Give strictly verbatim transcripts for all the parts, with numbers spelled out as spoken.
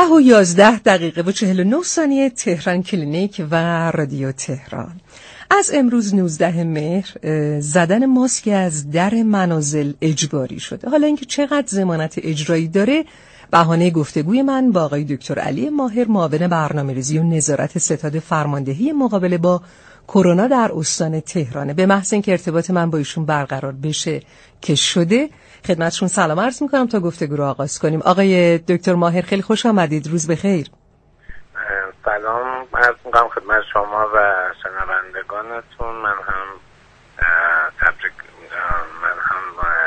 و یازده دقیقه و چهل و نه ثانیه تهران کلینیک و رادیو تهران. از امروز نوزده مهر زدن ماسک از در منازل اجباری شده. حالا اینکه چقدر ضمانت اجرایی داره بهانه گفتگوی من با آقای دکتر علی ماهر، معاون برنامه‌ریزی و نظارت ستاد فرماندهی مقابله با کرونا در استان تهرانه. به محض اینکه ارتباط من با ایشون برقرار بشه که شده، خدمتشون سلام عرض میکنم تا گفتگو رو آغاز کنیم. آقای دکتر ماهر خیلی خوش آمدید، روز بخیر. سلام عرض میکنم خدمت شما و شنوندگانتون. من هم تبریک من هم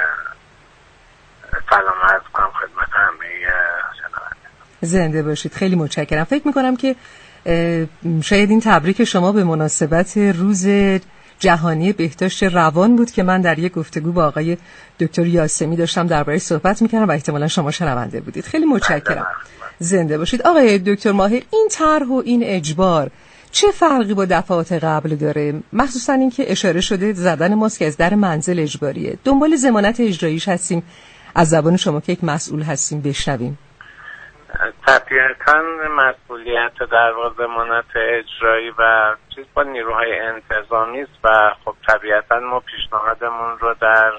سلام عرض میکنم خدمت همه شنوندگان. زنده باشید، خیلی متشکرم. فکر میکنم که شاید این تبریک شما به مناسبت روز جهانی بهداشت روان بود که من در یک گفتگو با آقای دکتر یاسمی داشتم درباره‌اش صحبت می‌کردم و احتمالاً شما شنونده بودید. خیلی متشکرم. زنده باشید. آقای دکتر ماهر، این طرح و این اجبار چه فرقی با دفعات قبل داره؟ مخصوصاً اینکه اشاره شده زدن ماسک از در منزل اجباریه. دنبال ضمانت اجراییش هستیم. از زبان شما که یک مسئول هستیم بشنویم. طبیعتاً مسئولیت در واقع ضمانت اجرایی و چیز با نیروهای انتظامی است و خب طبیعتاً ما پیشنهادمون رو در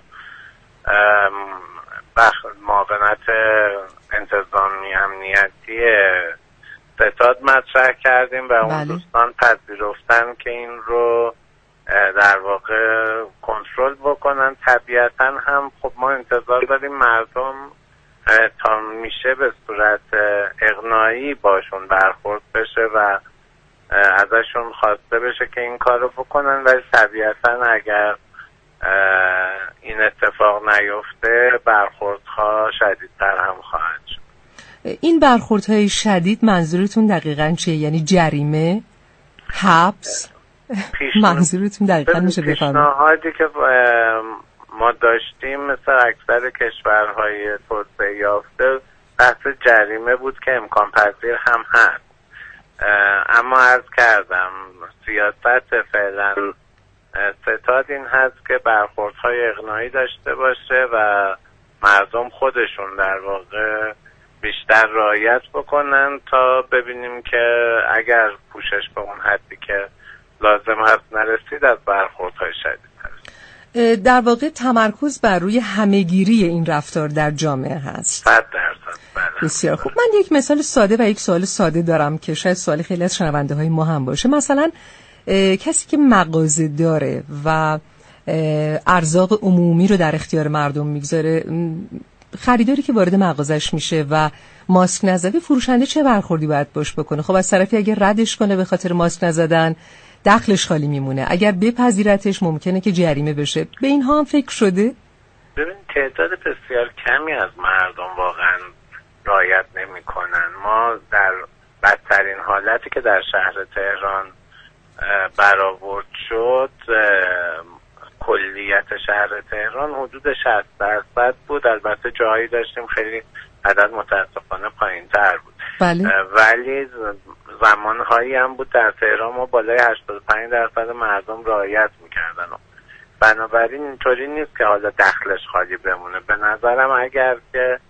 بخش معاونت انتظامی امنیتی ستاد مطرح کردیم و اون دوستان پذیرفتن که این رو در واقع کنترل بکنن. طبیعتاً هم خب ما انتظار داریم مردم تا میشه به صورت اقناعی باشون برخورد بشه و ازشون خواسته بشه که این کار رو بکنن، ولی طبیعتاً اگر این اتفاق نیفته برخوردها شدیدتر هم خواهد شد. این برخوردهای شدید منظورتون دقیقاً چیه؟ یعنی جریمه؟ حبس؟ منظورتون دقیقاً میشه بفهمید؟ پیشنهادی که ما داشتیم مثل اکثر کشورهای توسعه یافته بحث جریمه بود که امکان پذیر هم هست، اما عرض کردم سیاست فعلا ستاد این هست که برخوردهای اقناعی داشته باشه و مردم خودشون در واقع بیشتر رعایت بکنن تا ببینیم که اگر پوشش به اون حدی که لازم هست نرسید از برخوردهای شدید هست. در واقع تمرکز بر روی همه‌گیری این رفتار در جامعه هست. صد درصد. بسیار خوب. من یک مثال ساده و یک سوال ساده دارم که شاید سوال خیلی از شنونده های ما هم باشه. مثلا کسی که مغازه داره و ارزاق عمومی رو در اختیار مردم میگذاره، خریداری که وارد مغازش میشه و ماسک نزده، فروشنده چه برخوردی باید باش بکنه؟ خب از طرفی اگر ردش کنه به خاطر ماسک نزدن دخلش خالی میمونه، اگر بپذیرتش ممکنه که جریمه بشه. به اینها هم فکر شده؟ ببین تعداد بسیار کمی از مردم واقعا رعایت نمی‌کنن. ما در بدترین حالتی که در شهر تهران برآورد شد، کلیت شهر تهران حدود شصت درصد بود. البته جاهایی داشتیم خیلی عدد متاسفانه پایین‌تر بود. بله. ولی زمانهایی هم بود در تهران ما بالای هشتاد و پنج درصد مردم رعایت میکردن. بنابراین اینطوری نیست که حالا دخلش خالی بمونه. به نظرم اگر که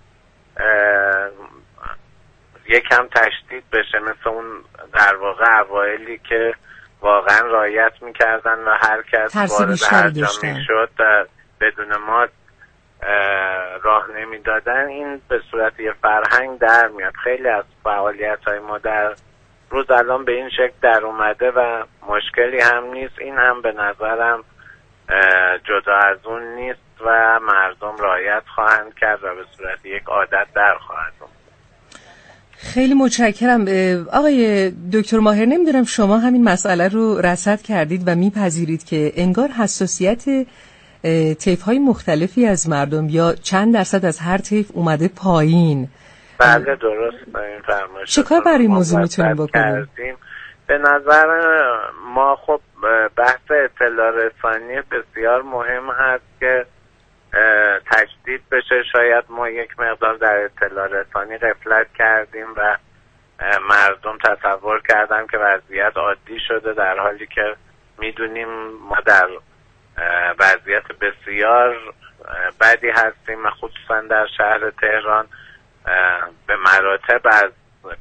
یکم تشدید بشه مثل اون در واقع اوایلی که واقعا رعایت میکردن و هر کس وارد هر جا میشد بدون ماسک راه نمیدادن، این به صورت یه فرهنگ در میاد. خیلی از فعالیت های ما در روز الان به این شکل در اومده و مشکلی هم نیست. این هم به نظرم جدا از اون نیست و مردم رعایت خواهند کرد و به صورت یک عادت در خواهد اومد. خیلی متشکرم. آقای دکتر ماهر، نمیدونم شما همین مسئله رو رصد کردید و میپذیرید که انگار حساسیت طیف‌های مختلفی از مردم یا چند درصد از هر طیف اومده پایین؟ بله درست. این فرمایش چه کار برای این موضوع میتونیم بکنیم؟ به نظر ما خب بحث اطلاع رسانی بسیار مهم هست که تجدید بشه. شاید ما یک مقدار در اطلاع رسانی غفلت کردیم و مردم تصور کردن که وضعیت عادی شده، در حالی که میدونیم ما در وضعیت بسیار بدی هستیم و خصوصا در شهر تهران به مراتب از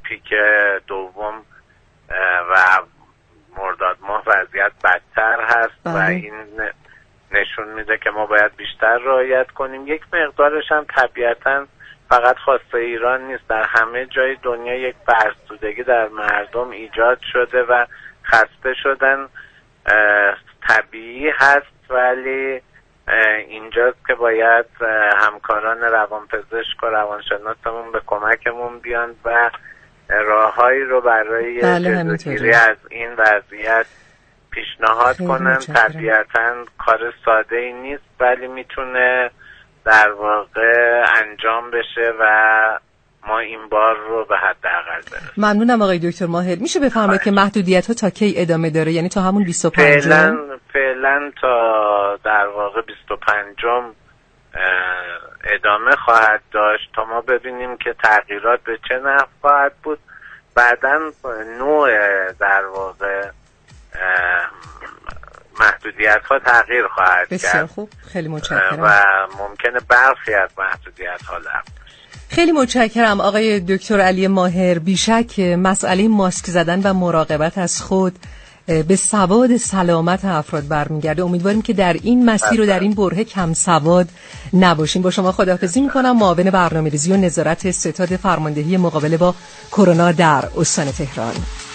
پیک دوم و مرداد ماه وضعیت بدتر هست بله. و این نشون میده که ما باید بیشتر رعایت کنیم. یک مقدارش هم طبیعتاً فقط خاصه ایران نیست، در همه جای دنیا یک فرسودگی در مردم ایجاد شده و خسته شدن طبیعی هست، ولی اینجاست که باید همکاران روانپزشک و روانشناسمون به کمکمون بیان و راههایی رو برای جلوگیری از این وضعیت پیشنهاد کنن. طبیعتاً کار ساده ای نیست ولی میتونه در واقع انجام بشه و ما این بار رو به حداقل برسونیم. ممنونم آقای دکتر ماهر. میشه بفرمایید که محدودیت‌ها تا کی ادامه داره؟ یعنی تا همون بیست و پنج فعلا فعلا تا در واقع بیست و پنجم ادامه خواهد داشت تا ما ببینیم که تغییرات به چه نحو خواهد بود. بعداً نوع در واقع محدودیت ها تغییر خواهد بسیار کرد. خوب، خیلی متشکرم. و ممکنه برخی از محدودیت ها لغو. خیلی متشکرم آقای دکتر علی ماهر. بیشک مسئله ماسک زدن و مراقبت از خود به سواد سلامت افراد برمیگرده. امیدواریم که در این مسیر و در این بره کم سواد نباشیم. با شما خداحافظی میکنم. معاون برنامه‌ریزی و نظارت ستاد فرماندهی مقابله با کرونا در استان تهران.